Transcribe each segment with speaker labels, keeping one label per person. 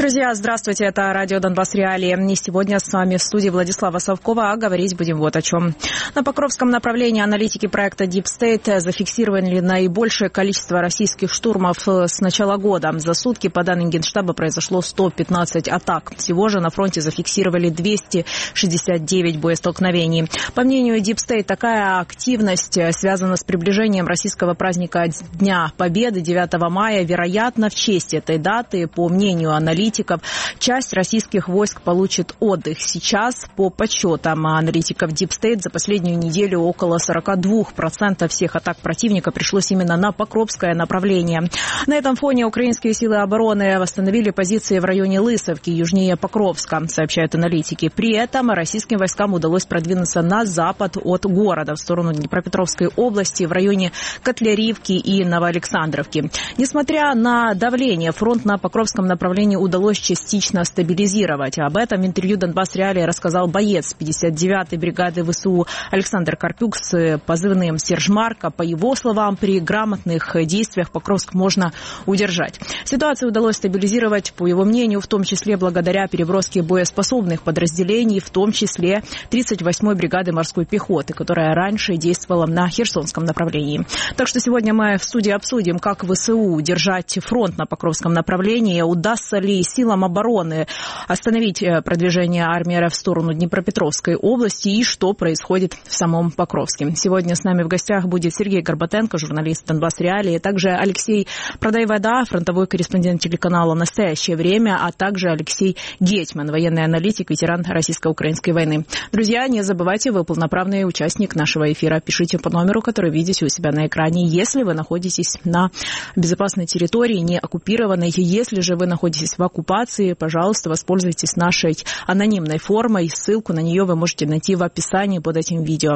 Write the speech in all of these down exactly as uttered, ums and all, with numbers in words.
Speaker 1: Друзья, здравствуйте, это радио Донбасс Реалии. И сегодня с вами в студии Владислава Совкова, а говорить будем вот о чем. На Покровском направлении аналитики проекта Deep State зафиксировали наибольшее количество российских штурмов с начала года. За сутки, по данным Генштаба, произошло сто пятнадцать атак. Всего же на фронте зафиксировали двести шестьдесят девять боестолкновений. По мнению Deep State, такая активность связана с приближением российского праздника Дня Победы девятого мая. Вероятно, в честь этой даты, по мнению аналитиков, часть российских войск получит отдых. Сейчас, по подсчетам аналитиков Deep State, за последнюю неделю около сорок два процента всех атак противника пришлось именно на Покровское направление. На этом фоне украинские силы обороны восстановили позиции в районе Лысовки, южнее Покровска, сообщают аналитики. При этом российским войскам удалось продвинуться на запад от города, в сторону Днепропетровской области, в районе Котлярівки и Новоалександровки. Несмотря на давление, фронт на Покровском направлении удалось удалось частично стабилизировать. Об этом в интервью Донбасс Реалии рассказал боец пятьдесят девятой бригады ВСУ Александр Карпюк с позывным «Сержмарка». По его словам, при грамотных действиях Покровск можно удержать. Ситуацию удалось стабилизировать, по его мнению, в том числе благодаря переброске боеспособных подразделений, в том числе тридцать восьмой бригады морской пехоты, которая раньше действовала на Херсонском направлении. Так что сегодня мы в студии обсудим, как ВСУ удержать фронт на Покровском направлении, удастся ли силам обороны остановить продвижение армии РФ в сторону Днепропетровской области и что происходит в самом Покровске. Сегодня с нами в гостях будет Сергей Горбатенко, журналист Донбасс Реалии, также Алексей Продайвода, фронтовой корреспондент телеканала «Настоящее время», а также Алексей Гетьман, военный аналитик, ветеран российско-украинской войны. Друзья, не забывайте, вы полноправный участник нашего эфира. Пишите по номеру, который видите у себя на экране, если вы находитесь на безопасной территории, не оккупированной. Если же вы находитесь в оккупации, пожалуйста, воспользуйтесь нашей анонимной формой. Ссылку на нее вы можете найти в описании под этим видео.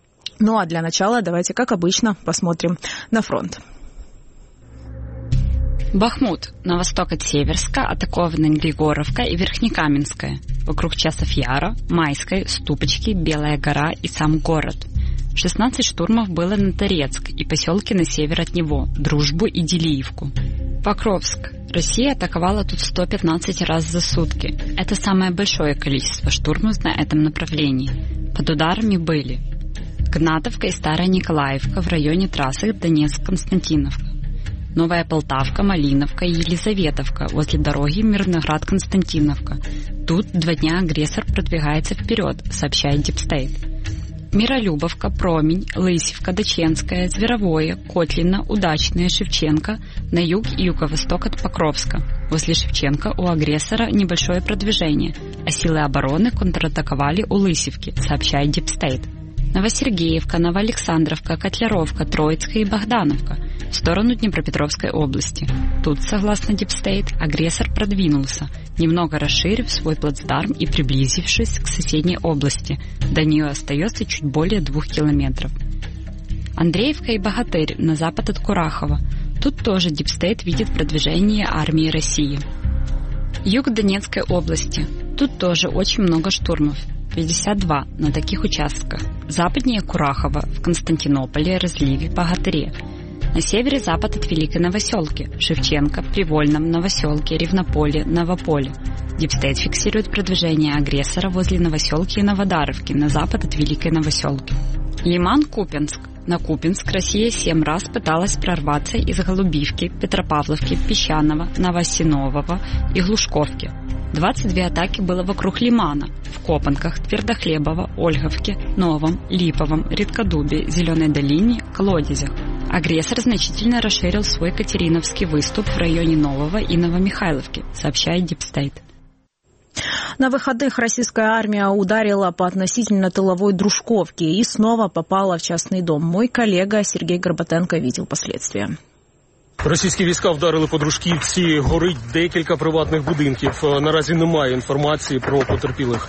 Speaker 1: Ну а для начала давайте, как обычно, посмотрим на фронт.
Speaker 2: Бахмут. На восток от Северска атакованы Григоровка и Верхнекаменская. Вокруг Часов Яра, Майской, Ступочки, Белая гора и сам город. шестнадцать штурмов было на Торецк и поселки на север от него, Дружбу и Делиевку. Покровск. Россия атаковала тут сто пятнадцать раз за сутки. Это самое большое количество штурмов на этом направлении. Под ударами были Гнатовка и Старая Николаевка в районе трассы Донецк-Константиновка, Новая Полтавка, Малиновка и Елизаветовка возле дороги Мирноград-Константиновка. Тут два дня агрессор продвигается вперед, сообщает Deep State. Миролюбовка, Промень, Лысевка, Даченская, Зверовое, Котлино, Удачное, Шевченко на юг и юго-восток от Покровска. Возле Шевченко у агрессора небольшое продвижение, а силы обороны контратаковали у Лысевки, сообщает Deep State. Новосергеевка, Новоалександровка, Котляровка, Троицкая и Богдановка в сторону Днепропетровской области. Тут, согласно Deep State, агрессор продвинулся, немного расширив свой плацдарм и приблизившись к соседней области. До нее остается чуть более двух километров. Андреевка и Богатырь на запад от Курахова. Тут тоже Deep State видит продвижение армии России. Юг Донецкой области. Тут тоже очень много штурмов. пятьдесят два на таких участках. Западнее Курахова, в Константинополе, Разливе, Богатыре. На севере-запад от Великой Новоселки, Шевченко, Привольном, Новоселке, Ревнополе, Новополе. Deep State фиксирует продвижение агрессора возле Новоселки и Новодаровки, на запад от Великой Новоселки. Лиман-Купенск. На Купенск Россия семь раз пыталась прорваться из Голубивки, Петропавловки, Песчаного, Новосинового и Глушковки. двадцать две атаки было вокруг Лимана, в Копанках, Твердохлебово, Ольговке, Новом, Липовом, Редкодубе, Зеленой долине, Колодезях. Агрессор значительно расширил свой Катериновский выступ в районе Нового и Новомихайловки, сообщает Deep State.
Speaker 1: На выходных российская армия ударила по относительно тыловой Дружковке и снова попала в частный дом. Мой коллега Сергей Горбатенко видел последствия.
Speaker 3: Російські війська вдарили по Дружківці, горить декілька приватних будинків. Наразі немає інформації про потерпілих.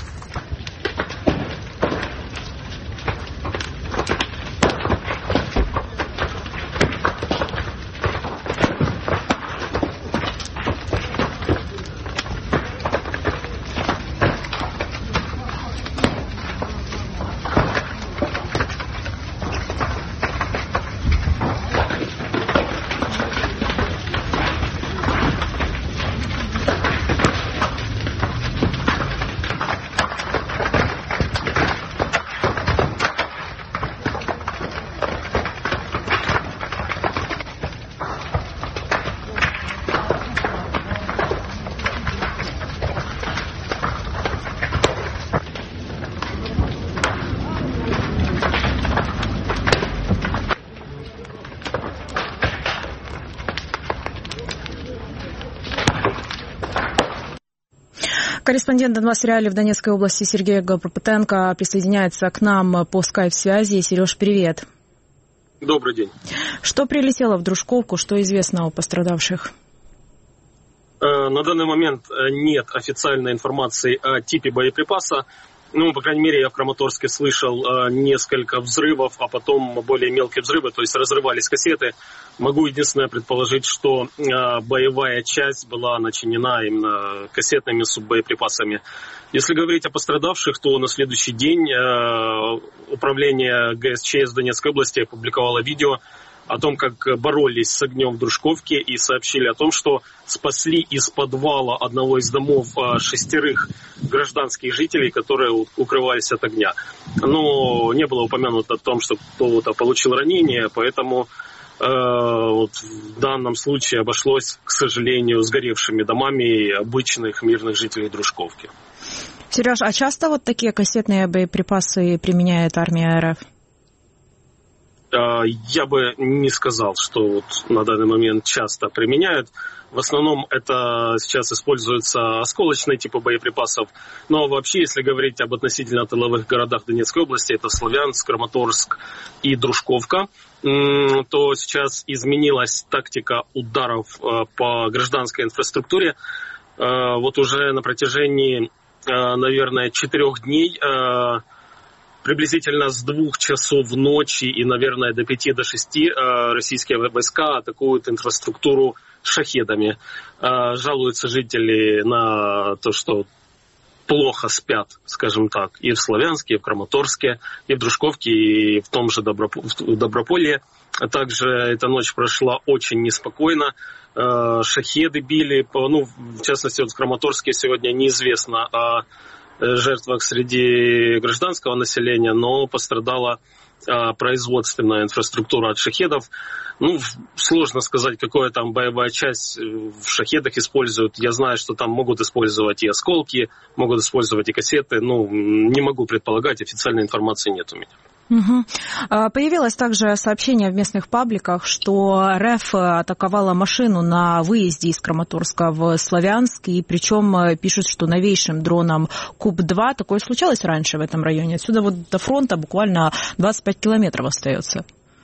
Speaker 1: Корреспондент Донбасс Реалии в Донецкой области Сергей Габропотенко присоединяется к нам по скайп-связи. Сереж, привет.
Speaker 3: Добрый день.
Speaker 1: Что прилетело в Дружковку, что известно о пострадавших?
Speaker 3: На данный момент нет официальной информации о типе боеприпаса. Ну, по крайней мере, я в Краматорске слышал э, несколько взрывов, а потом более мелкие взрывы, то есть разрывались кассеты. Могу единственное предположить, что э, боевая часть была начинена именно кассетными суббоеприпасами. Если говорить о пострадавших, то на следующий день э, управление ГСЧС в Донецкой области опубликовало видео о том, как боролись с огнем в Дружковке, и сообщили о том, что спасли из подвала одного из домов шестерых гражданских жителей, которые укрывались от огня. Но не было упомянуто о том, что кто-то получил ранение, поэтому э, вот в данном случае обошлось, к сожалению, сгоревшими домами обычных мирных жителей Дружковки.
Speaker 1: Сереж, а часто вот такие кассетные боеприпасы применяет армия РФ?
Speaker 3: Я бы не сказал, что вот на данный момент часто применяют. В основном это сейчас используются осколочные типы боеприпасов. Но вообще, если говорить об относительно тыловых городах Донецкой области, это Славянск, Краматорск и Дружковка, то сейчас изменилась тактика ударов по гражданской инфраструктуре. Вот уже на протяжении, наверное, четырех дней приблизительно с двух часов ночи и, наверное, до пяти, до шести российские войска атакуют инфраструктуру шахедами. Жалуются жители на то, что плохо спят, скажем так, и в Славянске, и в Краматорске, и в Дружковке, и в том же Доброполье. Также эта ночь прошла очень неспокойно. Шахеды били, ну, в частности, вот в Краматорске сегодня неизвестно о жертвах среди гражданского населения, но пострадала а, производственная инфраструктура от шахедов. Ну, сложно сказать, какая там боевая часть в шахедах используют. Я знаю, что там могут использовать и осколки, могут использовать и кассеты. Ну, не могу предполагать, официальной информации нет у меня.
Speaker 1: Угу. Появилось также сообщение в местных пабликах, что РФ атаковала машину на выезде из Краматорска в Славянск, и причем пишут, что новейшим дроном Куб два. Такое случалось раньше в этом районе. Отсюда вот до фронта буквально двадцать пять километров остается.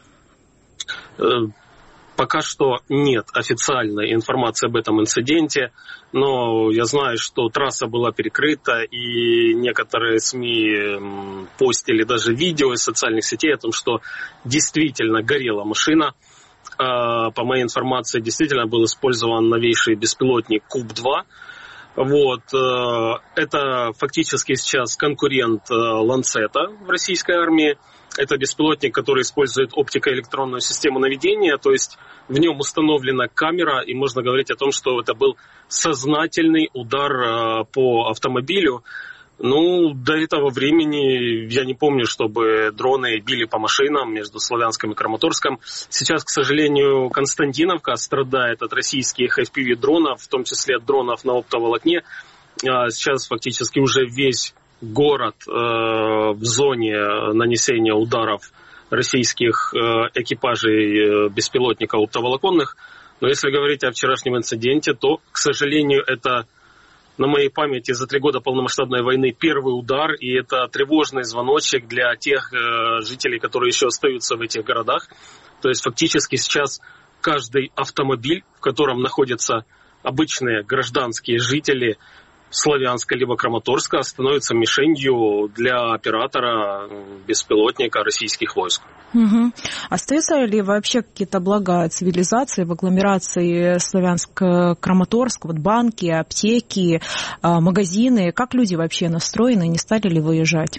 Speaker 3: Пока что нет официальной информации об этом инциденте, но я знаю, что трасса была перекрыта, и некоторые СМИ постили даже видео из социальных сетей о том, что действительно горела машина. По моей информации, действительно был использован новейший беспилотник Куб два. Вот. Это фактически сейчас конкурент Ланцета в российской армии. Это беспилотник, который использует оптико-электронную систему наведения, то есть в нем установлена камера, и можно говорить о том, что это был сознательный удар по автомобилю. Ну, до этого времени я не помню, чтобы дроны били по машинам между Славянском и Краматорском. Сейчас, к сожалению, Константиновка страдает от российских эф пи ви-дронов, в том числе от дронов на оптоволокне. Сейчас фактически уже весь город э, в зоне нанесения ударов российских э, экипажей э, беспилотников оптоволоконных. Но если говорить о вчерашнем инциденте, то, к сожалению, это на моей памяти за три года полномасштабной войны первый удар, и это тревожный звоночек для тех э, жителей, которые еще остаются в этих городах. То есть фактически сейчас каждый автомобиль, в котором находятся обычные гражданские жители Славянска либо Краматорска, становится мишенью для оператора беспилотника российских войск.
Speaker 1: Угу. Остаются ли вообще какие-то блага цивилизации в агломерации Славянск-Краматорск, вот банки, аптеки, магазины? Как люди вообще настроены, не стали ли выезжать?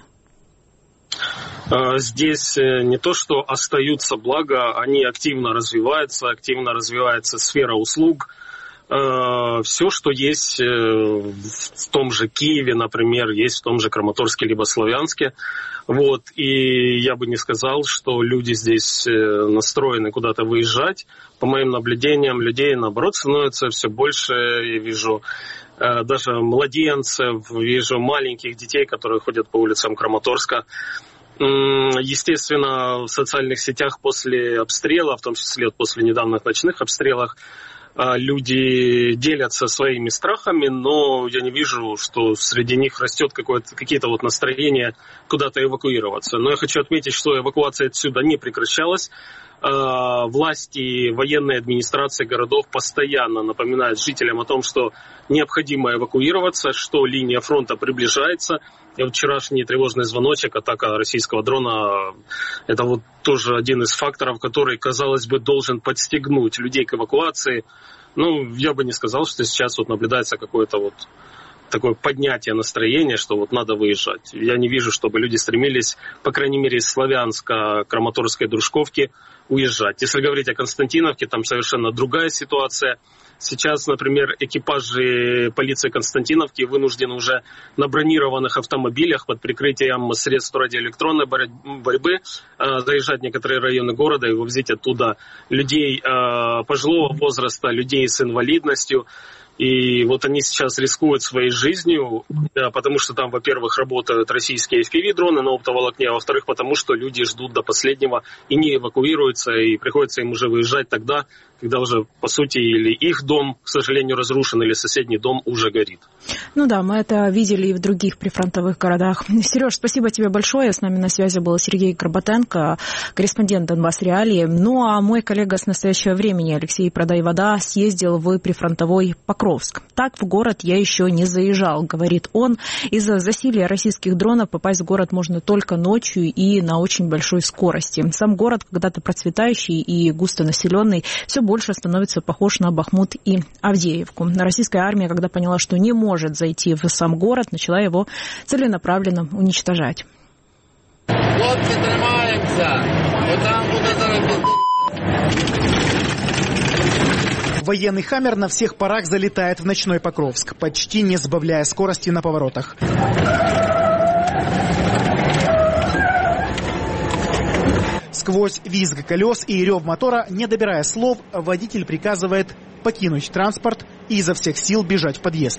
Speaker 3: Здесь не то, что остаются блага, они активно развиваются, активно развивается сфера услуг. Все, что есть в том же Киеве, например, есть в том же Краматорске либо Славянске. Вот. И я бы не сказал, что люди здесь настроены куда-то выезжать. По моим наблюдениям, людей, наоборот, становится все больше. Я вижу даже младенцев, вижу маленьких детей, которые ходят по улицам Краматорска. Естественно, в социальных сетях после обстрела, в том числе после недавних ночных обстрелов, люди делятся своими страхами, но я не вижу, что среди них растет какое-то, какие-то вот настроения куда-то эвакуироваться. Но я хочу отметить, что эвакуация отсюда не прекращалась. Власти, военные администрации городов постоянно напоминают жителям о том, что необходимо эвакуироваться, что линия фронта приближается. И вот вчерашний тревожный звоночек, атака российского дрона, это вот тоже один из факторов, который, казалось бы, должен подстегнуть людей к эвакуации. Ну, я бы не сказал, что сейчас вот наблюдается какое-то вот такое поднятие настроения, что вот надо выезжать. Я не вижу, чтобы люди стремились, по крайней мере, из Славянска, Краматорской, Дружковки уезжать. Если говорить о Константиновке, там совершенно другая ситуация. Сейчас, например, экипажи полиции Константиновки вынуждены уже на бронированных автомобилях под прикрытием средств радиоэлектронной борьбы заезжать в некоторые районы города и вывозить оттуда людей пожилого возраста, людей с инвалидностью. И вот они сейчас рискуют своей жизнью, потому что там, во-первых, работают российские эф пи ви-дроны на оптоволокне, а во-вторых, потому что люди ждут до последнего и не эвакуируются, и приходится им уже выезжать тогда, когда уже, по сути, или их дом, к сожалению, разрушен, или соседний дом уже горит.
Speaker 1: Ну да, мы это видели и в других прифронтовых городах. Сереж, спасибо тебе большое. С нами на связи был Сергей Горбатенко, корреспондент Донбасс Реалии. Ну а мой коллега с настоящего времени Алексей Продай-Вода съездил в прифронтовой Покровск. Так в город я еще не заезжал, говорит он. Из-за засилия российских дронов попасть в город можно только ночью и на очень большой скорости. Сам город, когда-то процветающий и густонаселенный, все больше становится похож на Бахмут и Авдеевку. Российская армия, когда поняла, что не может зайти в сам город, начала его целенаправленно уничтожать.
Speaker 4: Хлопці, тримаємося! Отам буде зараз.
Speaker 5: Военный «Хаммер» на всех парах залетает в ночной Покровск, почти не сбавляя скорости на поворотах. Сквозь визг колес и рев мотора, не добирая слов, водитель приказывает покинуть транспорт и изо всех сил бежать в подъезд.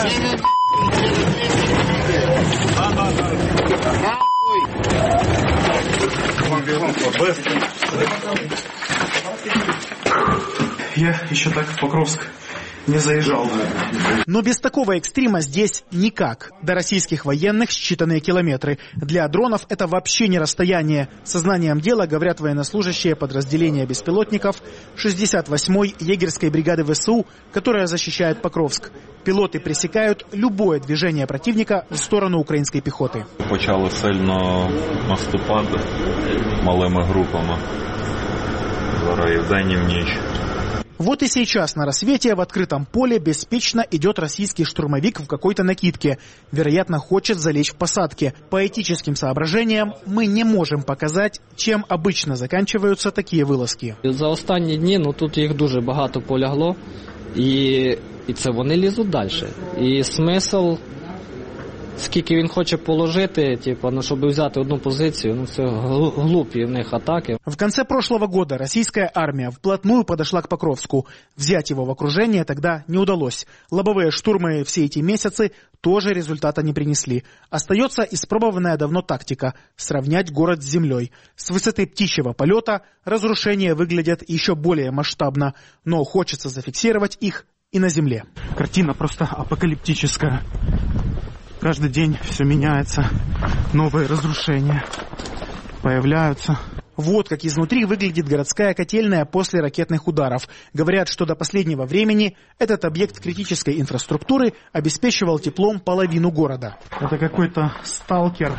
Speaker 6: Я еще так в Покровск не заезжал.
Speaker 5: Но без такого экстрима здесь никак. До российских военных считанные километры. Для дронов это вообще не расстояние. Сознанием дела говорят военнослужащие подразделения беспилотников шестьдесят восьмой егерской бригады вэ эс у, которая защищает Покровск. Пилоты пресекают любое движение противника в сторону української піхоти.
Speaker 7: Почали сильно наступати малими групами. Зараз і вдень, і в ніч.
Speaker 5: Вот и сейчас на рассвете в открытом поле беспечно идет российский штурмовик в какой-то накидке. Вероятно, хочет залечь в посадке. По этическим соображениям мы не можем показать, чем обычно заканчиваются такие вылазки.
Speaker 8: За останні дні ну, тут їх дуже багато полягло, і, і це вони лізуть далі. І смисл, скільки він хоче положити, типу, ну, щоб взяти одну позицію, ну це глупі в них атаки.
Speaker 5: В конце прошлого года российская армия вплотную подошла к Покровску. Взять его в окружение тогда не удалось. Лобовые штурмы все эти месяцы тоже результата не принесли. Остается испробованная давно тактика – сравнять город с землей. С высоты птичьего полета разрушения выглядят еще более масштабно, но хочется зафиксировать их и на земле.
Speaker 6: Картина просто апокалиптическая. Каждый день все меняется, новые разрушения появляются.
Speaker 5: Вот как изнутри выглядит городская котельная после ракетных ударов. Говорят, что до последнего времени этот объект критической инфраструктуры обеспечивал теплом половину города.
Speaker 6: Это какой-то сталкер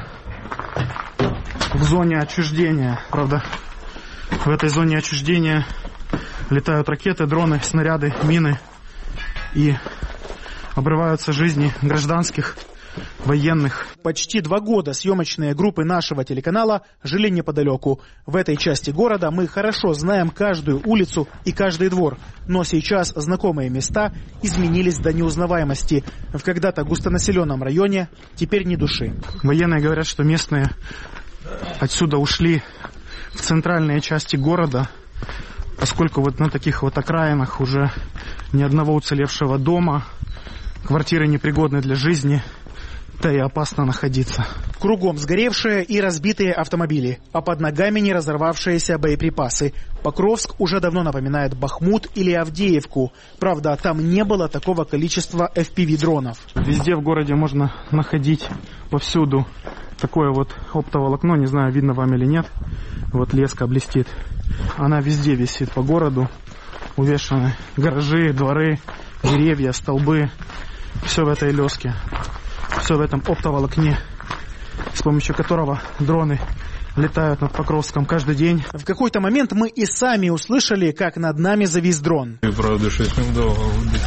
Speaker 6: в зоне отчуждения. Правда, в этой зоне отчуждения летают ракеты, дроны, снаряды, мины. И обрываются жизни гражданских, военных.
Speaker 5: Почти два года съемочные группы нашего телеканала жили неподалеку. В этой части города мы хорошо знаем каждую улицу и каждый двор. Но сейчас знакомые места изменились до неузнаваемости. В когда-то густонаселенном районе теперь ни души.
Speaker 6: Военные говорят, что местные отсюда ушли в центральные части города, поскольку вот на таких вот окраинах уже ни одного уцелевшего дома, квартиры непригодны для жизни, да и опасно находиться.
Speaker 5: Кругом сгоревшие и разбитые автомобили, а под ногами не разорвавшиеся боеприпасы. Покровск уже давно напоминает Бахмут или Авдеевку. Правда, там не было такого количества эф пи ви-дронов.
Speaker 6: Везде в городе можно находить повсюду такое вот оптоволокно, не знаю, видно вам или нет. Вот леска блестит. Она везде висит по городу. Увешаны гаражи, дворы, деревья, столбы. Все в этой леске. Все в этом оптоволокне, с помощью которого дроны летают над Покровском каждый день.
Speaker 5: В какой-то момент мы и сами услышали, как над нами завис дрон.
Speaker 7: И правда, шесть минут долго убить.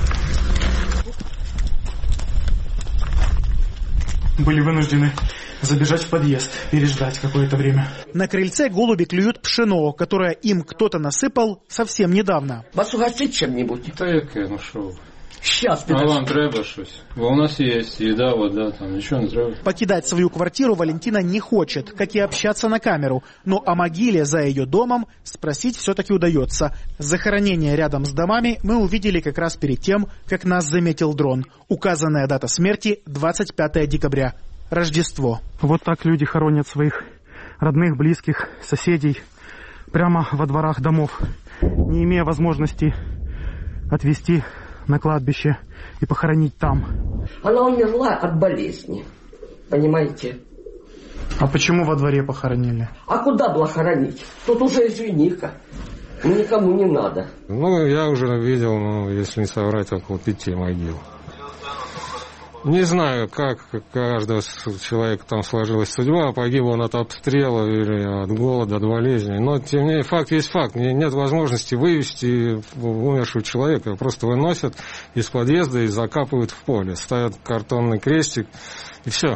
Speaker 6: Были вынуждены забежать в подъезд, переждать какое-то время.
Speaker 5: На крыльце голуби клюют пшено, которое им кто-то насыпал совсем недавно.
Speaker 9: Вас угостить чем-нибудь?
Speaker 10: Та яке, ну що ви?
Speaker 9: Сейчас,
Speaker 10: а вам треба щось? Бо у нас есть еда, вода, там ничего не треба.
Speaker 5: Покидать свою квартиру Валентина не хочет, как и общаться на камеру. Но о могиле за ее домом спросить все-таки удается. Захоронение рядом с домами мы увидели как раз перед тем, как нас заметил дрон. Указанная дата смерти двадцать пятое декабря. Рождество.
Speaker 6: Вот так люди хоронят своих родных, близких, соседей прямо во дворах домов, не имея возможности отвезти на кладбище и похоронить там.
Speaker 9: Она умерла от болезни, понимаете?
Speaker 6: А почему во дворе похоронили?
Speaker 9: А куда было хоронить? Тут уже извини-ка, никому не надо.
Speaker 10: Ну, я уже видел, ну, если не соврать, около пяти могил. Не знаю, как каждого человека там сложилась судьба, погиб он от обстрела или от голода, от болезни. Но, тем не менее, факт есть факт. Нет возможности вывести умершего человека. Просто выносят из подъезда и закапывают в поле. Ставят картонный крестик, и все.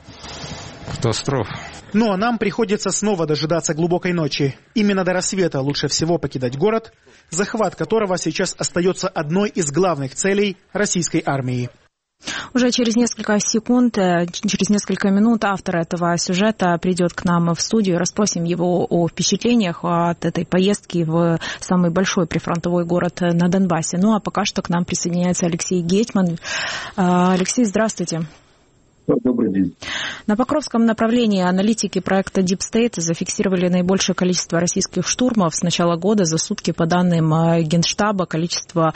Speaker 10: Катастрофа.
Speaker 5: Ну а нам приходится снова дожидаться глубокой ночи. Именно до рассвета лучше всего покидать город, захват которого сейчас остается одной из главных целей российской армии.
Speaker 1: Уже через несколько секунд, через несколько минут автор этого сюжета придет к нам в студию. Расспросим его о впечатлениях от этой поездки в самый большой прифронтовой город на Донбассе. Ну а пока что к нам присоединяется Алексей Гетьман. Алексей, здравствуйте.
Speaker 11: Добрый день.
Speaker 1: На Покровском направлении аналитики проекта Deep State зафиксировали наибольшее количество российских штурмов с начала года. За сутки, по данным Генштаба, количество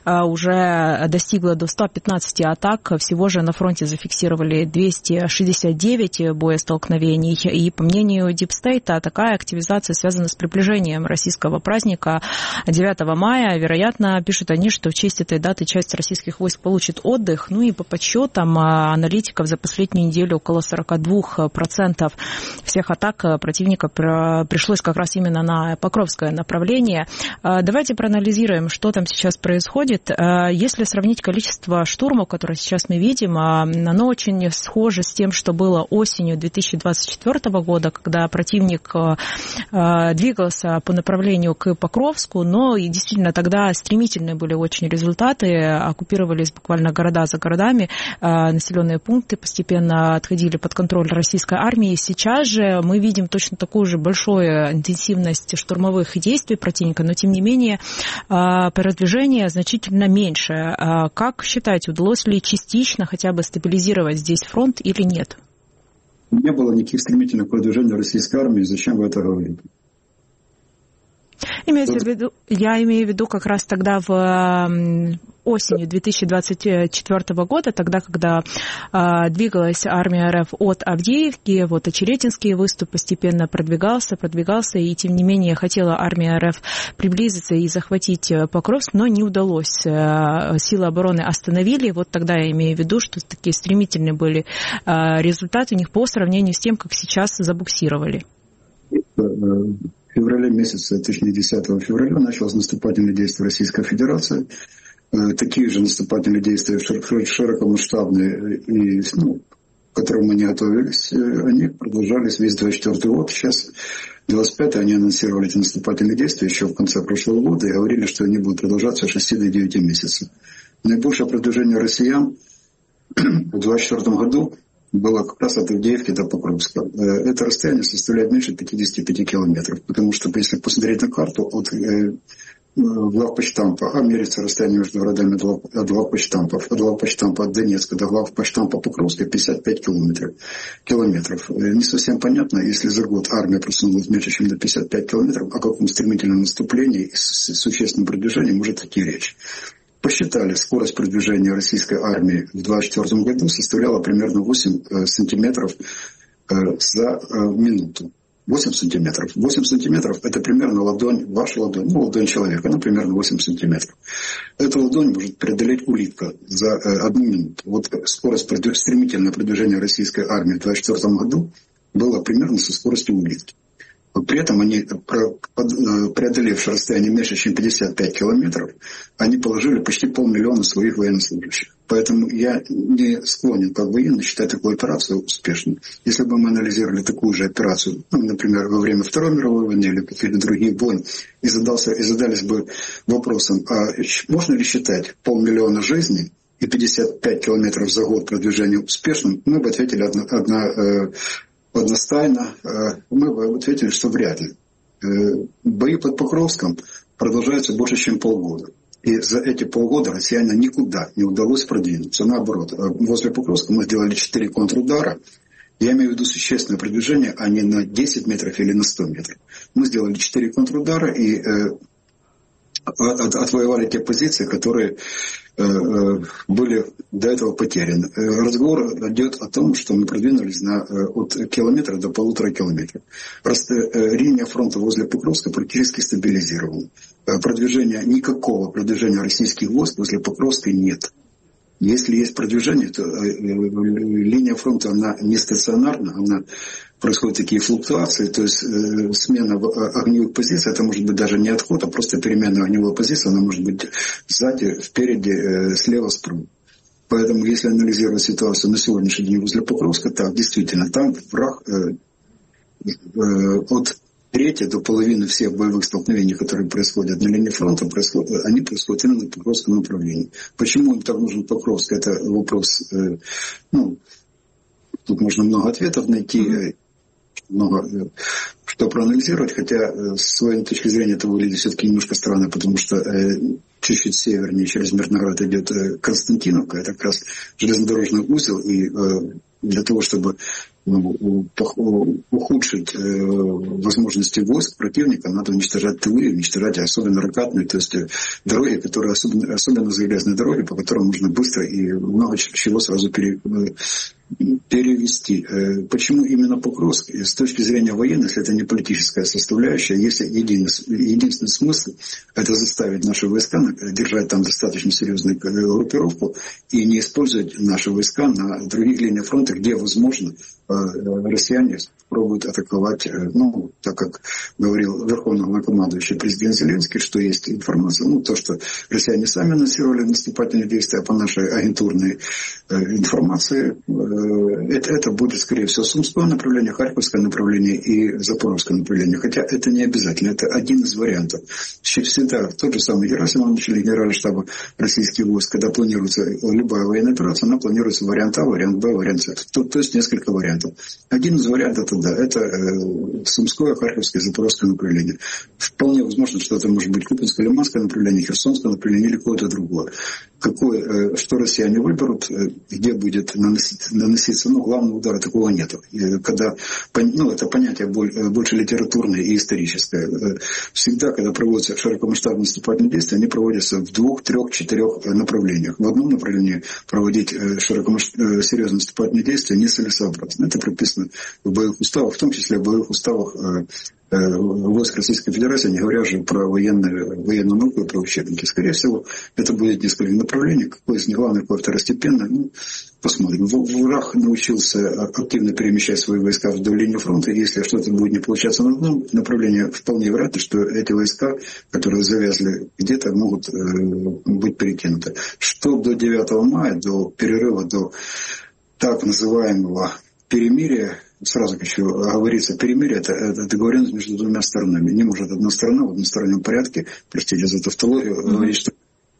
Speaker 1: уже достигло до ста пятнадцати атак. Всего же на фронте зафиксировали двести шестьдесят девять боестолкновений. И, по мнению Deep State, такая активизация связана с приближением российского праздника девятого мая. Вероятно, пишут они, что в честь этой даты часть российских войск получит отдых. Ну и по подсчетам аналитиков за последнюю неделю около сорок два процента всех атак противника пришлось как раз именно на Покровское направление. Давайте проанализируем, что там сейчас происходит. Если сравнить количество штурмов, которые сейчас мы видим, оно очень схоже с тем, что было осенью две тысячи двадцать четвёртого года, когда противник двигался по направлению к Покровску, но и действительно тогда стремительные были очень результаты, оккупировались буквально города за городами, населенные пункты постепенно отходили под контроль российской армии. Сейчас же мы видим точно такую же большую интенсивность штурмовых действий противника, но тем не менее продвижение значительно меньше. Как считаете, удалось ли частично хотя бы стабилизировать здесь фронт или нет?
Speaker 11: Не было никаких стремительных продвижений российской армии. Зачем вы это говорите?
Speaker 1: Имеется в виду, я имею в виду как раз тогда в осенью две тысячи двадцать четвёртого года, тогда, когда э, двигалась армия РФ от Авдеевки, вот Очеретинский выступ постепенно продвигался, продвигался, и тем не менее хотела армия РФ приблизиться и захватить Покровск, но не удалось. Силы обороны остановили, вот тогда я имею в виду, что такие стремительные были э, результаты у них по сравнению с тем, как сейчас забуксировали.
Speaker 11: В феврале месяце, точнее десятого февраля, началось наступательные действия Российской Федерации. Такие же наступательные действия широкомасштабные, и, ну, к которым мы не готовились, они продолжались весь двадцать четвёртый год. Сейчас двадцать пятый они анонсировали эти наступательные действия еще в конце прошлого года и говорили, что они будут продолжаться с шести до девяти месяцев. Наибольшее продвижение россиян в двадцать четвёртом году было как раз от Авдеевки до Покровска. Это расстояние составляет меньше пятьдесят пять километров, потому что, если посмотреть на карту, от главпочтампа, а мерится расстояние между городами от главпочтампов, от главпочтампа от Донецка до главпочтампа Покровска пятьдесят пять километров. километров. Не совсем понятно, если за год армия просунулась меньше, чем до пятьдесят пять километров, о каком стремительном наступлении и существенном продвижении может идти речь. Посчитали, скорость продвижения российской армии в двадцать четвёртом году составляла примерно восемь сантиметров за минуту. восемь сантиметров. восемь сантиметров – это примерно ладонь, ваша ладонь, ну, ладонь человека, она примерно восемь сантиметров. Эту ладонь может преодолеть улитка за одну минуту. Вот скорость, стремительное продвижение российской армии в двадцать четвёртом году было примерно со скоростью улитки. При этом они, преодолевшие расстояние меньше, чем пятьдесят пять километров, они положили почти полмиллиона своих военнослужащих. Поэтому я не склонен, как военный, считать такую операцию успешной. Если бы мы анализировали такую же операцию, ну, например, во время Второй мировой войны или каких-то других войн, и, задался, и задались бы вопросом, а можно ли считать полмиллиона жизней и пятьдесят пять километров за год продвижения успешным, мы бы ответили одна, одна одностайно, мы бы ответили, что вряд ли. Бои под Покровском продолжаются больше, чем полгода. И за эти полгода россиянам никуда не удалось продвинуться. Наоборот, возле Покровска мы сделали четыре контрудара. Я имею в виду существенное продвижение, а не на десять метров или на сто метров. Мы сделали четыре контрудара и э, от, отвоевали те позиции, которые были до этого потеряны. Разговор идет о том, что мы продвинулись на, от километра до полутора километров. Просто линия фронта возле Покровска практически стабилизирована. Продвижения, никакого продвижения российских войск возле Покровска нет. Если есть продвижение, то линия фронта, она не стационарна, она происходят такие флуктуации, то есть э, смена огневых позиций, это может быть даже не отход, а просто перемена огневой позиции, она может быть сзади, впереди, э, слева, справа. Поэтому, если анализировать ситуацию на сегодняшний день возле Покровска, так, действительно, там враг э, э, от трети до половины всех боевых столкновений, которые происходят на линии фронта, происходят, они происходят именно в Покровском направлении. Почему им так нужен Покровск? Это вопрос, э, ну, тут можно много ответов найти, много что проанализировать, хотя с военной точки зрения это выглядит все-таки немножко странно, потому что э, чуть-чуть севернее через Мирноград идет э, Константиновка, это как раз железнодорожный узел, и э, для того, чтобы ну, ухудшить э, возможности войск противника, надо уничтожать тылы, уничтожать особенно ракатные, то есть дороги, которые особенно, особенно железные дороги, по которым можно быстро и много чего сразу пере, перевести. Почему именно Покровск? С точки зрения военной, если это не политическая составляющая, есть единственный, единственный смысл – это заставить наши войска держать там достаточно серьезную группировку и не использовать наши войска на других линиях фронта, где, возможно, россияне пробуют атаковать, ну, так как говорил верховный главнокомандующий президент Зеленский, что есть информация, ну, то, что россияне сами анонсировали наступательные действия по нашей агентурной э, информации, э, это, это будет, скорее всего, Сумское направление, Харьковское направление и Запорожское направление, хотя это не обязательно, это один из вариантов. Всегда тот же самый Герасимов, начальник генерального штаба российских войск, когда планируется любая военная операция, она планируется вариант А, вариант Б, вариант С, то, то есть несколько вариантов. Один из вариантов это да, это э, Сумское, Харьковское, Запорожское направление. Вполне возможно, что это может быть Купинское, Лиманское направление, Херсонское направление или какое-то другое. Какое, э, что россияне выберут, э, где будет наносить, наноситься, ну, главного удара такого нет. Э, когда, ну, это понятие более, больше литературное и историческое. Э, всегда, когда проводятся широкомасштабные наступательные действия, они проводятся в двух, трех, четырех направлениях. В одном направлении проводить э, широкомасштабные, э, серьезные наступательные действия нецелесообразно. Это прописано в боевых уставах, в том числе в боевых уставах э, э, войск Российской Федерации, не говоря же про военную, военную науку и про учебники. Скорее всего, это будет несколько направлений, какое из них главное, какое второстепенное. Ну, посмотрим. Враг научился активно перемещать свои войска вдоль линии фронта, и если что-то будет не получаться на одном направлении, вполне вероятно, что эти войска, которые завязли где-то, могут э, быть перекинуты. Что до девятого мая, до перерыва, до так называемого перемирие, сразу хочу говориться, перемирие – это, это договоренность между двумя сторонами. Не может одна сторона в одностороннем порядке, простите за тавтологию, mm-hmm. говорить, что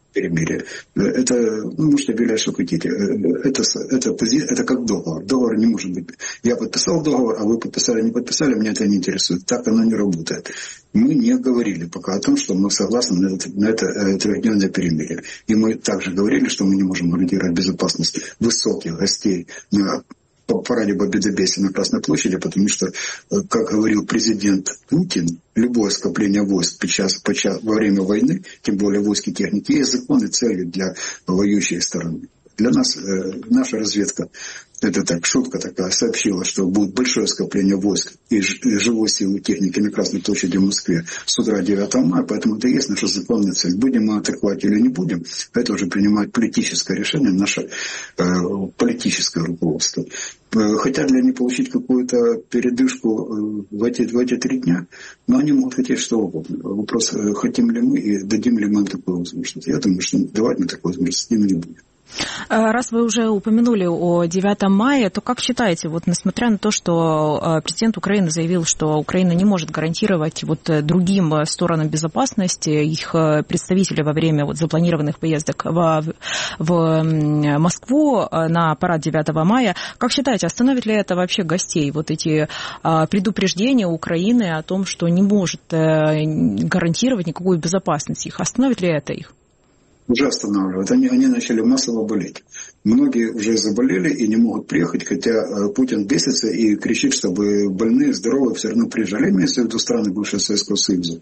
Speaker 11: перемирие. Это, ну, можете объявлять, что хотите. Это, это, это как договор. Договор не может быть. Я подписал договор, а вы подписали, не подписали, меня это не интересует. Так оно не работает. Мы не говорили пока о том, что мы согласны на это, на это трехдневное перемирие. И мы также говорили, что мы не можем гарантировать безопасность высоких гостей на по параде победобесия на Красной площади, потому что, как говорил президент Путин, любое скопление войск подчас, подчас, во время войны, тем более войск и техники, есть законной целью для воюющей стороны. Для нас э, наша разведка, это так, шутка такая, сообщила, что будет большое скопление войск и живой силы техники на Красной площади в Москве с утра девятого мая, поэтому это и есть наша законная цель. Будем мы атаковать или не будем, это уже принимает политическое решение, наше э, политическое руководство. Хотят ли они получить какую-то передышку в эти, в эти три дня, но они могут хотеть что угодно. Вопрос, хотим ли мы и дадим ли мы им такую возможность. Я думаю, что давать мы такую возможность им не будем.
Speaker 1: Раз вы уже упомянули о девятом мая, то как считаете, вот несмотря на то, что президент Украины заявил, что Украина не может гарантировать вот другим сторонам безопасности, их представители во время вот запланированных поездок в, в Москву на парад девятого мая, как считаете, остановит ли это вообще гостей, вот эти предупреждения Украины о том, что не может гарантировать никакую безопасность их, остановит ли это их?
Speaker 11: Уже останавливают. Они, они начали массово болеть. Многие уже заболели и не могут приехать, хотя Путин бесится и кричит, чтобы больные, здоровые все равно приезжали, имеется в виду страны бывшего Советского Союза.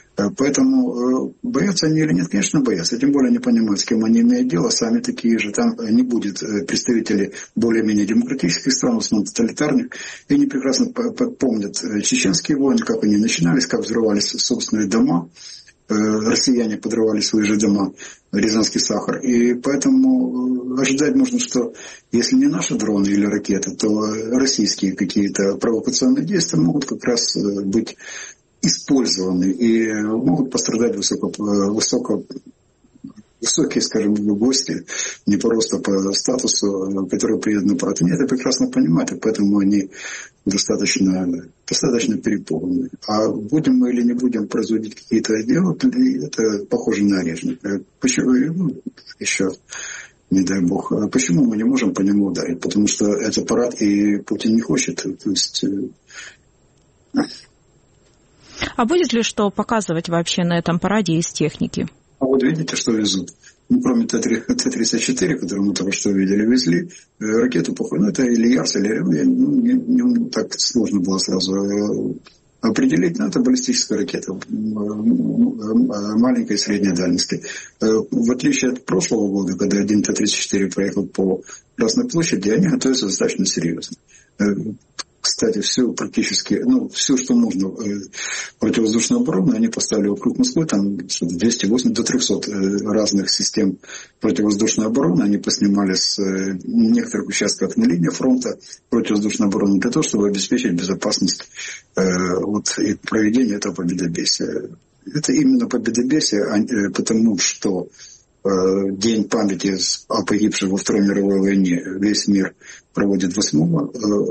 Speaker 11: Поэтому боятся они или нет, конечно, боятся. Тем более они понимают, с кем они имеют дело, сами такие же. Там не будет представителей более-менее демократических стран, в основном тоталитарных. И они прекрасно помнят чеченские войны, как они начинались, как взрывались собственные дома. Россияне подрывали свои же дома, Рязанский сахар. И поэтому ожидать можно, что если не наши дроны или ракеты, то российские какие-то провокационные действия могут как раз быть использованы и могут пострадать высоко, высоко, высокие, скажем, гости, не просто по статусу, которые приедут на парад. Они это прекрасно понимают, и поэтому они достаточно, достаточно переполнены. А будем мы или не будем производить какие-то дела, это похоже на орешник. Почему? Ну, еще, не дай бог. Почему мы не можем по нему ударить? Потому что это парад, и Путин не хочет. То есть...
Speaker 1: А будет ли что показывать вообще на этом параде из техники?
Speaker 11: А вот видите, что везут? Ну, кроме Т тридцать четыре, которую мы только что видели, везли ракету, похоже, ну, это или Ярс, или ну, не, не, так сложно было сразу определить, но это баллистическая ракета маленькой и средней дальности. В отличие от прошлого года, когда один Т тридцать четыре проехал по Красной площади, они готовятся достаточно серьезно. Кстати, все практически, ну, все, что можно э, противовоздушную оборону, они поставили вокруг Москвы, там двести восемьдесят до трехсот э, разных систем противовоздушной обороны, они поснимали с э, некоторых участков на линии фронта противовоздушной обороны для того, чтобы обеспечить безопасность э, вот, и проведения этого победобесия. Это именно победобесие, э, потому что э, День памяти о погибших во Второй мировой войне весь мир проводит восьмого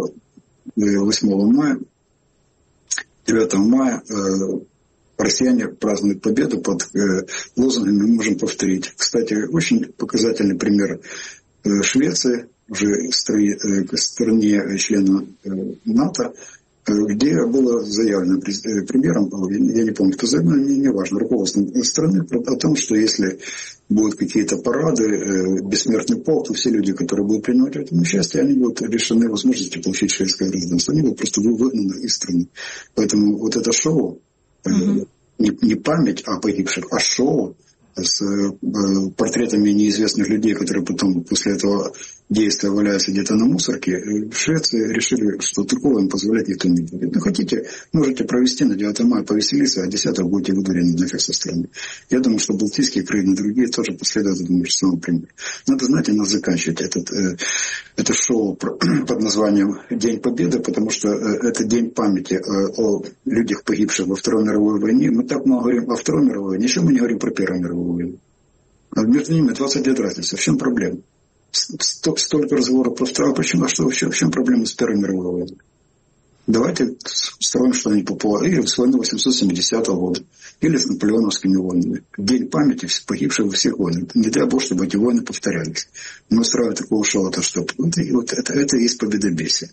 Speaker 11: мая, девятого мая э, россияне празднуют победу под э, лозунгами «Мы можем повторить». Кстати, очень показательный пример э, Швеции, уже стране, э, стране члена э, НАТО, э, где было заявлено э, примером, я не помню, кто заявил, не, не важно, руководством страны, о том, что если будут какие-то парады, э, бессмертный полк, то все люди, которые будут принимать в этом участие, они будут лишены возможности получить шведское гражданство. Они будут просто выгнаны из страны. Поэтому вот это шоу, э, mm-hmm. не, не память о погибших, а шоу с э, портретами неизвестных людей, которые потом после этого действия валяются где-то на мусорке, в Швеции решили, что такого им позволять никто не будет. Ну, хотите, можете провести на девятого мая, повеселиться, а десятого будете выдурены нафиг со страны. Я думаю, что Балтийские краины и другие тоже последуют этому же самому примеру. Надо, знаете, надо заканчивать этот, э, это шоу под названием «День Победы», потому что э, это день памяти э, о людях, погибших во Второй мировой войне. Мы так много говорим о Второй мировой войне, еще мы не говорим про Первую мировую войну. А между ними двадцать лет разницы. В чем проблема? Столько разговоров про вторую. Почему? А что, в чем, в чем проблема с Первой мировой войной? Давайте строим что-нибудь по поводу или с войны восемьсот семидесятого года, или с наполеоновскими войнами. День памяти погибших во всех войнах. Не дай Бог, чтобы эти войны повторялись. Но устраивать такого шоу-то, что вот, вот это, это и есть победобесие.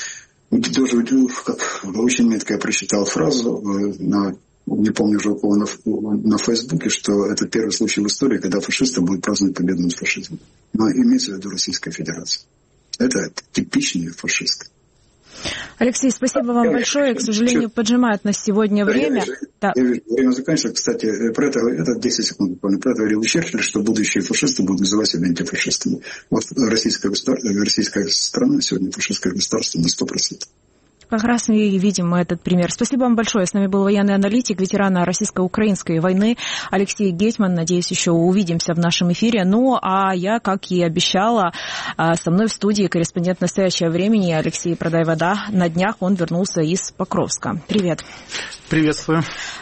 Speaker 11: Тоже как, очень метко я прочитал фразу на, не помню уже у кого, на, на Фейсбуке, что это первый случай в истории, когда фашисты будут праздновать победу над фашизмом. Но имеется в виду Российская Федерация. Это типичные фашисты.
Speaker 1: Алексей, спасибо вам я большое. Вижу, к сожалению, чуть... поджимает нас сегодня да, время. Я вижу, да.
Speaker 11: я вижу, время заканчивается. Кстати, про это, это десять секунд буквально. Про это говорил Черчилль, что будущие фашисты будут называть себя антифашистами. Вот российская, российская страна сегодня фашистское государство на сто процентов.
Speaker 1: Прекрасно и видим мы этот пример. Спасибо вам большое. С нами был военный аналитик, ветеран российско-украинской войны Алексей Гетьман. Надеюсь, еще увидимся в нашем эфире. Ну, а я, как и обещала, со мной в студии корреспондент «Настоящего времени» Алексей Продай-Вода. На днях он вернулся из Покровска. Привет.
Speaker 6: Приветствую.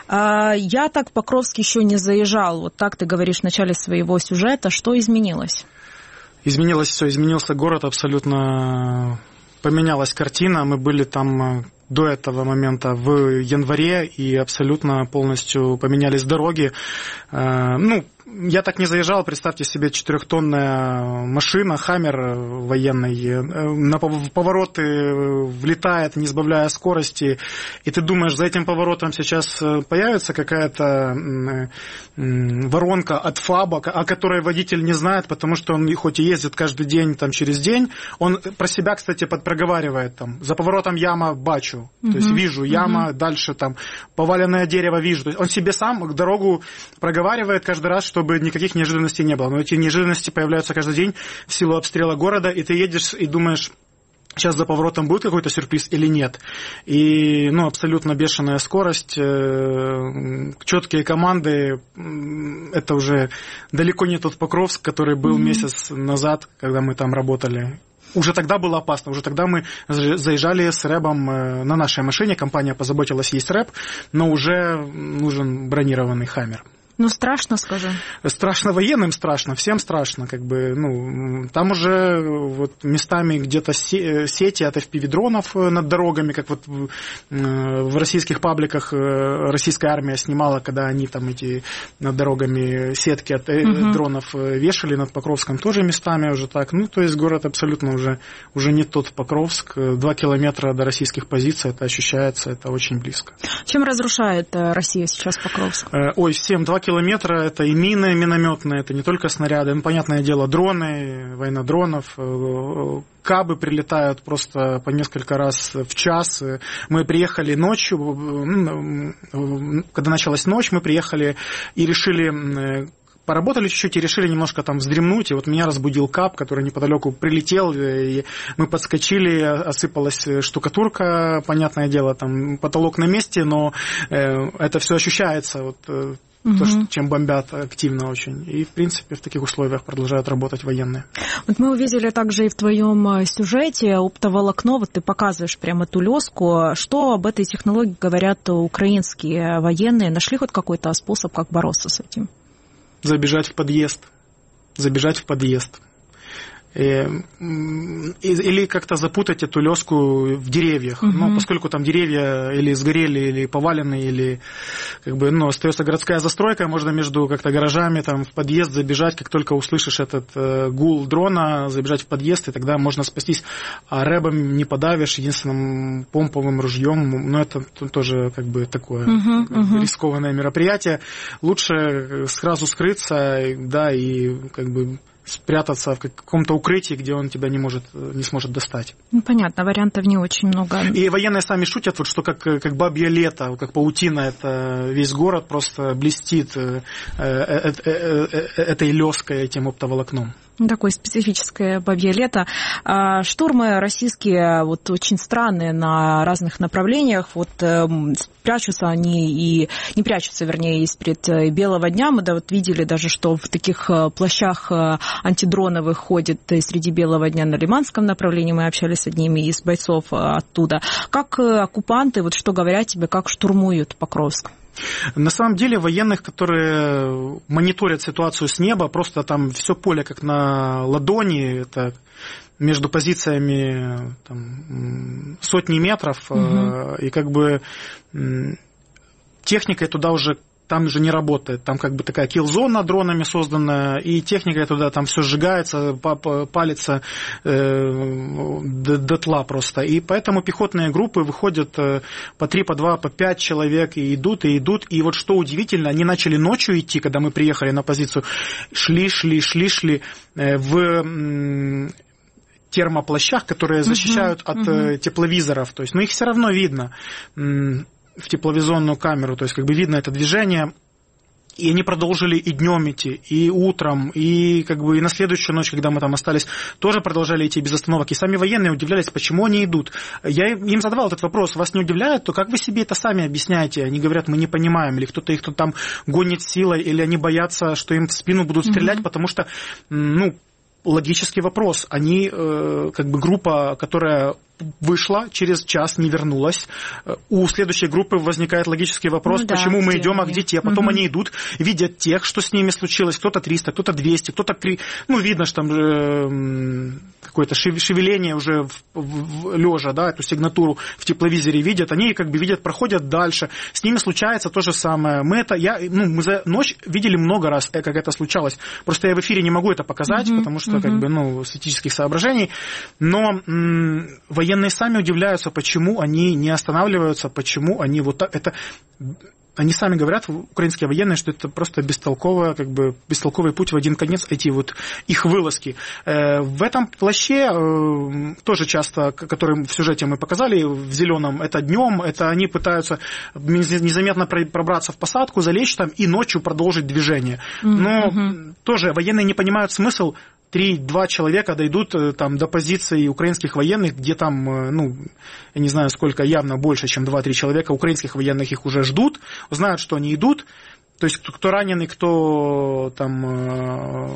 Speaker 1: Я так в Покровск еще не заезжал. Вот так ты говоришь в начале своего сюжета. Что изменилось?
Speaker 6: Изменилось все. Изменился город абсолютно... Поменялась картина, мы были там до этого момента в январе, и абсолютно полностью поменялись дороги. Ну, я так не заезжал, представьте себе, четырехтонная машина, Хаммер военный, на повороты влетает, не сбавляя скорости, и ты думаешь, за этим поворотом сейчас появится какая-то воронка от ФАБа, о которой водитель не знает, потому что он хоть и ездит каждый день, там, через день, он про себя, кстати, подпроговаривает, там, за поворотом яма бачу, uh-huh. то есть вижу яма, uh-huh. дальше там поваленное дерево вижу, то есть он себе сам дорогу проговаривает каждый раз, чтобы никаких неожиданностей не было. Но эти неожиданности появляются каждый день в силу обстрела города, и ты едешь и думаешь, сейчас за поворотом будет какой-то сюрприз или нет. И, ну, абсолютно бешеная скорость, э, четкие команды, это уже далеко не тот Покровск, который был mm-hmm. месяц назад, когда мы там работали. Уже тогда было опасно, уже тогда мы заезжали с рэбом на нашей машине, компания позаботилась, есть рэб, но уже нужен бронированный Хаммер.
Speaker 1: Ну, страшно, скажи.
Speaker 6: Страшно военным, страшно, всем страшно. Как бы, ну, там уже вот местами где-то сети от эф пи ви-дронов над дорогами, как вот в российских пабликах российская армия снимала, когда они там эти над дорогами сетки от uh-huh. дронов вешали, над Покровском тоже местами уже так. Ну, то есть город абсолютно уже, уже не тот Покровск. Два километра до российских позиций, это ощущается, это очень близко.
Speaker 1: Чем разрушает Россия сейчас Покровск?
Speaker 6: Ой, всем два километра. Километра это и мины минометные, это не только снаряды, ну, понятное дело, дроны, война дронов, кабы прилетают просто по несколько раз в час. Мы приехали ночью, когда началась ночь, мы приехали и решили... Поработали чуть-чуть и решили немножко там вздремнуть, и вот меня разбудил кап, который неподалеку прилетел, и мы подскочили, осыпалась штукатурка, понятное дело, там потолок на месте, но это все ощущается, вот, угу. то, что, чем бомбят активно очень. И, в принципе, в таких условиях продолжают работать военные.
Speaker 1: Вот мы увидели также и в твоем сюжете оптоволокно, вот ты показываешь прямо эту леску. Что об этой технологии говорят украинские военные? Нашли хоть какой-то способ, как бороться с этим?
Speaker 6: Забежать в подъезд. Забежать в подъезд. Или как-то запутать эту леску в деревьях. Uh-huh. Ну, поскольку там деревья или сгорели, или повалены, или как бы, ну, остается городская застройка, можно между как-то гаражами там, в подъезд забежать, как только услышишь этот э, гул дрона, забежать в подъезд, и тогда можно спастись. А рэбом не подавишь, единственным помповым ружьем, ну, это тоже как бы такое uh-huh, uh-huh. рискованное мероприятие. Лучше сразу скрыться, да, и как бы спрятаться в каком-то укрытии, где он тебя не может, не сможет достать.
Speaker 1: Ну, понятно, вариантов не очень много.
Speaker 6: И военные сами шутят, вот, что как, как бабье лето, как паутина, это весь город просто блестит э, э, э, э, э, этой лёской, этим оптоволокном.
Speaker 1: Такое специфическое бабье лето. Штурмы российские вот очень странные на разных направлениях. Вот прячутся они и не прячутся, вернее, из-пред белого дня. Мы да, вот видели даже, что в таких плащах антидроновых ходит среди белого дня на Лиманском направлении. Мы общались с одними из бойцов оттуда. Как оккупанты, вот что говорят тебе, как штурмуют Покровск?
Speaker 6: На самом деле военных, которые мониторят ситуацию с неба, просто там все поле как на ладони, это
Speaker 5: между позициями там, сотни метров, угу. и как бы техникой туда уже там же не работает. Там как бы такая килл-зона дронами созданная, и техника туда там все сжигается, палится э, дотла просто. И поэтому пехотные группы выходят по три, по два, по пять человек, и идут, и идут. И вот что удивительно, они начали ночью идти, когда мы приехали на позицию. Шли, шли, шли, шли в термоплащах, которые защищают uh-huh, от uh-huh. тепловизоров. То есть, но их все равно видно в тепловизионную камеру, то есть как бы видно это движение, и они продолжили и днем идти, и утром, и как бы и на следующую ночь, когда мы там остались, тоже продолжали идти без остановок. И сами военные удивлялись, почему они идут. Я им задавал этот вопрос: вас не удивляет, то как вы себе это сами объясняете? Они говорят: мы не понимаем, или кто-то их тут там гонит силой, или они боятся, что им в спину будут стрелять, mm-hmm. потому что, ну, логический вопрос. Они, э, как бы группа, которая вышла, через час не вернулась. У следующей группы возникает логический вопрос, ну, да, почему мы идем, а где те? Потом угу. они идут, видят тех, что с ними случилось. Кто-то триста, кто-то двести, кто-то... Ну, видно, что там э, какое-то шевеление уже в, в, лежа, да, эту сигнатуру в тепловизоре видят. Они как бы видят, проходят дальше. С ними случается то же самое. Мы это... Я, ну, мы за ночь видели много раз, как это случалось. Просто я в эфире не могу это показать, угу. потому что, угу. как бы, ну, с этических соображений. Но м- военные сами удивляются, почему они не останавливаются, почему они вот так... Это, они сами говорят, украинские военные, что это просто бестолковый, как бы, бестолковый путь в один конец, эти вот их вылазки. В этом плаще тоже часто, который в сюжете мы показали, в зеленом, это днем, это они пытаются незаметно пробраться в посадку, залечь там и ночью продолжить движение. Но mm-hmm. тоже военные не понимают смысл. Три-два человека дойдут там до позиции украинских военных, где там, ну, я не знаю сколько, явно больше, чем два-три человека украинских военных их уже ждут, знают, что они идут. То есть кто раненый, кто там,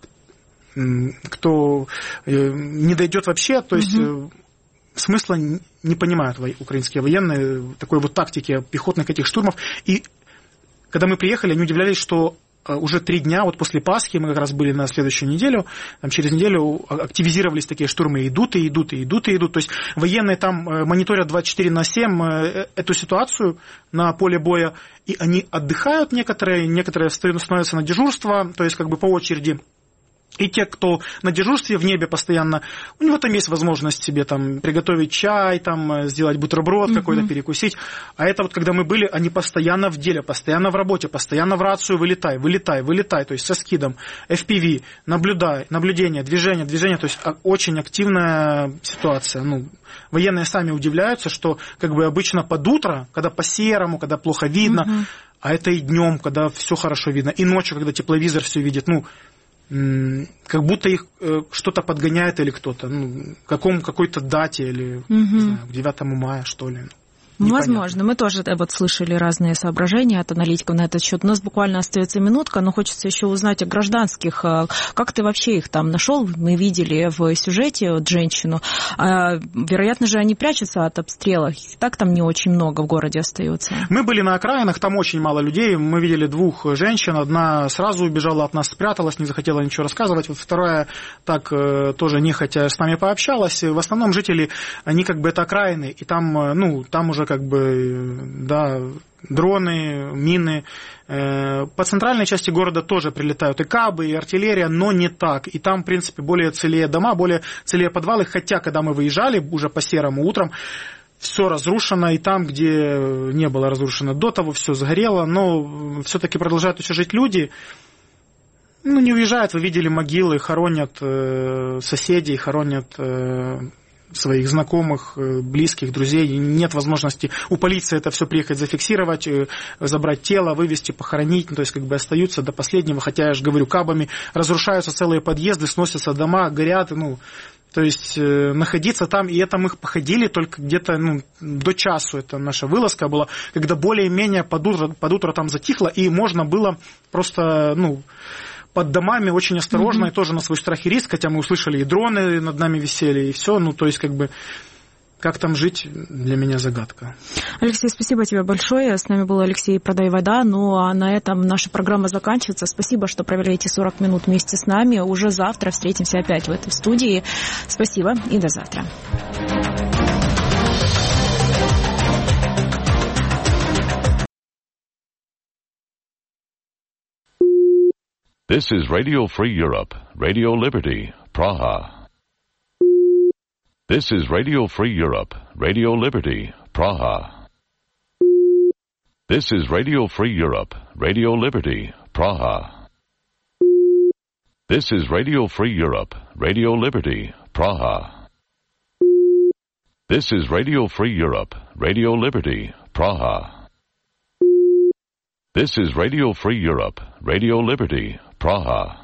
Speaker 5: кто не дойдет вообще, то есть угу. смысла не понимают украинские военные такой вот тактики пехотных этих штурмов. И когда мы приехали, они удивлялись, что уже три дня, вот после Пасхи, мы как раз были на следующую неделю, там через неделю активизировались такие штурмы, идут и идут, и идут, и идут. То есть военные там мониторят двадцать четыре на семь эту ситуацию на поле боя, и они отдыхают некоторые, некоторые становятся на дежурство, то есть как бы по очереди. И те, кто на дежурстве в небе постоянно, у него там есть возможность себе там приготовить чай, там сделать бутерброд mm-hmm. какой-то, перекусить. А это вот когда мы были, они постоянно в деле, постоянно в работе, постоянно в рацию вылетай, вылетай, вылетай, то есть со скидом, эф пи ви, наблюдай, наблюдение, движение, движение, то есть очень активная ситуация. Ну, военные сами удивляются, что как бы обычно под утро, когда по-серому, когда плохо видно, mm-hmm. а это и днем, когда все хорошо видно, и ночью, когда тепловизор все видит, ну, как будто их э, что-то подгоняет или кто-то, ну, каком, какой-то дате или угу. не знаю, к девятому мая, что ли.
Speaker 1: Непонятно. Возможно. Мы тоже вот слышали разные соображения от аналитиков на этот счет. У нас буквально остается минутка, но хочется еще узнать о гражданских. Как ты вообще их там нашел? Мы видели в сюжете вот женщину. А, вероятно же, они прячутся от обстрелов. И так там не очень много в городе остается.
Speaker 5: Мы были на окраинах, там очень мало людей. Мы видели двух женщин. Одна сразу убежала от нас, спряталась, не захотела ничего рассказывать. Вот вторая так тоже нехотя с нами пообщалась. В основном жители, они как бы это окраины. И там, ну, там уже как бы, да, дроны, мины. По центральной части города тоже прилетают и кабы, и артиллерия, но не так. И там, в принципе, более целее дома, более целее подвалы. Хотя, когда мы выезжали уже по серому утром, все разрушено, и там, где не было разрушено до того, все сгорело. Но все-таки продолжают еще жить люди. Ну, не уезжают, вы видели могилы, хоронят соседей, хоронят своих знакомых, близких, друзей. Нет возможности у полиции это все приехать зафиксировать, забрать тело, вывезти, похоронить. То есть как бы остаются до последнего, хотя я же говорю, кабами разрушаются целые подъезды, сносятся дома, горят. Ну, то есть находиться там, и это мы походили только где-то ну, до часу. Это наша вылазка была, когда более-менее под утро, под утро там затихло, и можно было просто... ну под домами очень осторожно, mm-hmm. и тоже на свой страх и риск, хотя мы услышали, и дроны над нами висели, и все, ну, то есть, как бы, Как там жить, для меня загадка.
Speaker 1: Алексей, спасибо тебе большое. С нами был Алексей «Продай вода». Ну а на этом наша программа заканчивается. Спасибо, что провели эти сорок минут вместе с нами. Уже завтра встретимся опять в этой студии. Спасибо и до завтра.
Speaker 12: This is Radio Free Europe, Radio Liberty, Praha. This is Radio Free Europe, Radio Liberty, Praha. This is Radio Free Europe, Radio Liberty, Praha. This is Radio Free Europe, Radio Liberty, Praha. This is Radio Free Europe, Radio Liberty, Praha. This is Radio Free Europe, Radio Liberty, Praha.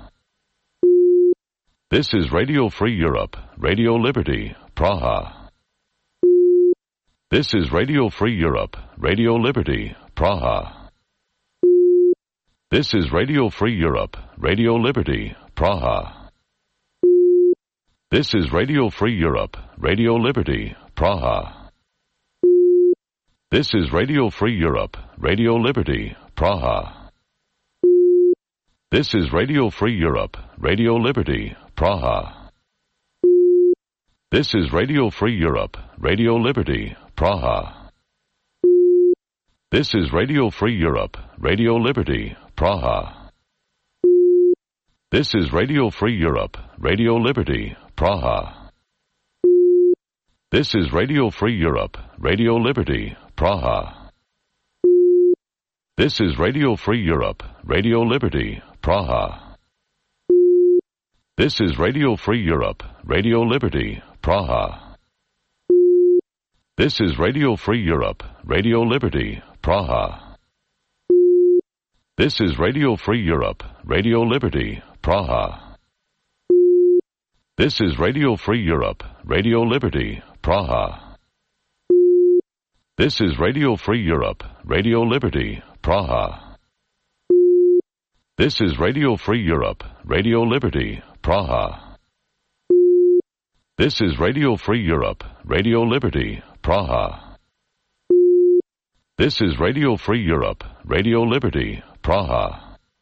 Speaker 12: This is Radio Free Europe, Radio Liberty, Praha. This is Radio Free Europe, Radio Liberty, Praha. This is Radio Free Europe, Radio Liberty, Praha. This is Radio Free Europe, Radio Liberty, Praha. This is Radio Free Europe, Radio Liberty, Praha. This is Radio Free Europe, Radio Liberty, Praha. This is Radio Free Europe, Radio Liberty, Praha. This is Radio Free Europe, Radio Liberty, Praha. This is Radio Free Europe, Radio Liberty, Praha. This is Radio Free Europe, Radio Liberty, Praha. This is Radio Free Europe, Radio Liberty, Praha. This is Radio Free Europe, Radio Liberty, Praha. This is Radio Free Europe, Radio Liberty, Praha. This is Radio Free Europe, Radio Liberty, Praha. This is Radio Free Europe, Radio Liberty, Praha. This is Radio Free Europe, Radio Liberty, Praha. This is Radio Free Europe, Radio Liberty, Praha. This is Radio Free Europe, Radio Liberty, Praha. This is Radio Free Europe, Radio Liberty, Praha.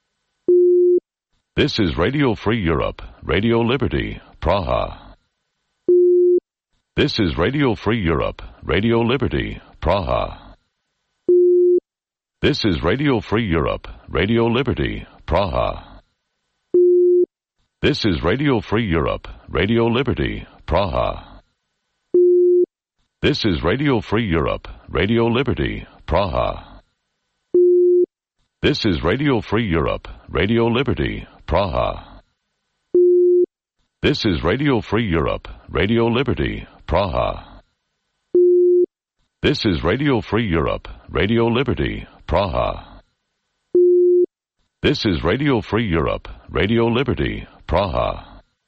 Speaker 12: This is Radio Free Europe, Radio Liberty, Praha. This is Radio Free Europe, Radio Liberty, Praha. This is Radio Free Europe, Radio Liberty, Praha. This is Radio Free Europe, Radio Liberty, Praha. This is Radio Free Europe, Radio Liberty, Praha. This is Radio Free Europe, Radio Liberty, Praha. This is Radio Free Europe, Radio Liberty, Praha. This is Radio Free Europe, Radio Liberty, Praha. This is Radio Free Europe, Radio Liberty, Praha.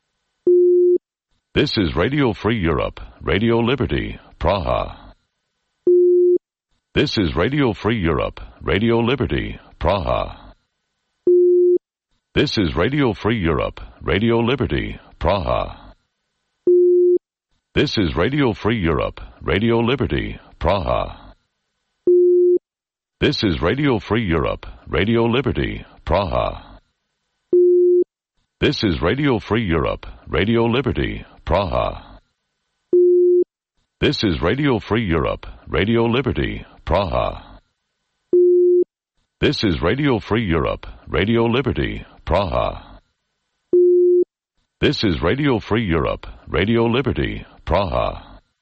Speaker 12: This is Radio Free Europe, Radio Liberty, Praha. This is Radio Free Europe, Radio Liberty, Praha. This is Radio Free Europe, Radio Liberty, Praha. This is Radio Free Europe, Radio Liberty, Praha. This is Radio Free Europe, Radio Liberty, Praha. This is Radio Free Europe, Radio Liberty, Praha. This is Radio Free Europe, Radio Liberty, Praha. This is Radio Free Europe, Radio Liberty, Praha. This is Radio Free Europe, Radio Liberty, Praha.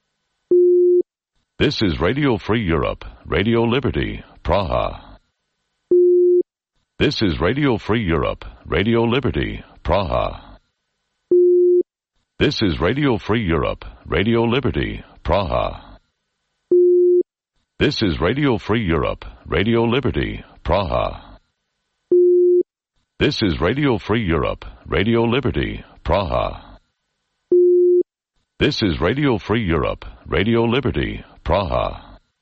Speaker 12: This is Radio Free Europe, Radio Liberty, Praha. This is Radio Free Europe, Radio Liberty, Praha. This is Radio Free Europe, Radio Liberty, Praha. This is Radio Free Europe, Radio Liberty, Praha. This is Radio Free Europe, Radio Liberty, Praha. This is Radio Free Europe, Radio Liberty, Praha.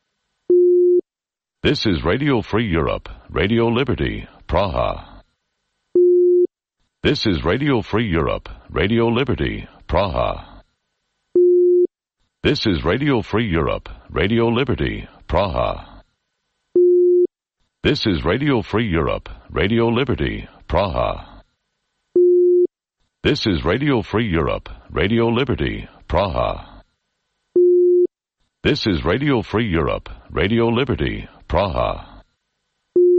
Speaker 12: This is Radio Free Europe, Radio Liberty, Praha. This is Radio Free Europe, Radio Liberty, Praha. This is Radio Free Europe, Radio Liberty, Praha. This is Radio Free Europe, Radio Liberty, Praha. This is Radio Free Europe, Radio Liberty, Praha. This is Radio Free Europe, Radio Liberty, Praha.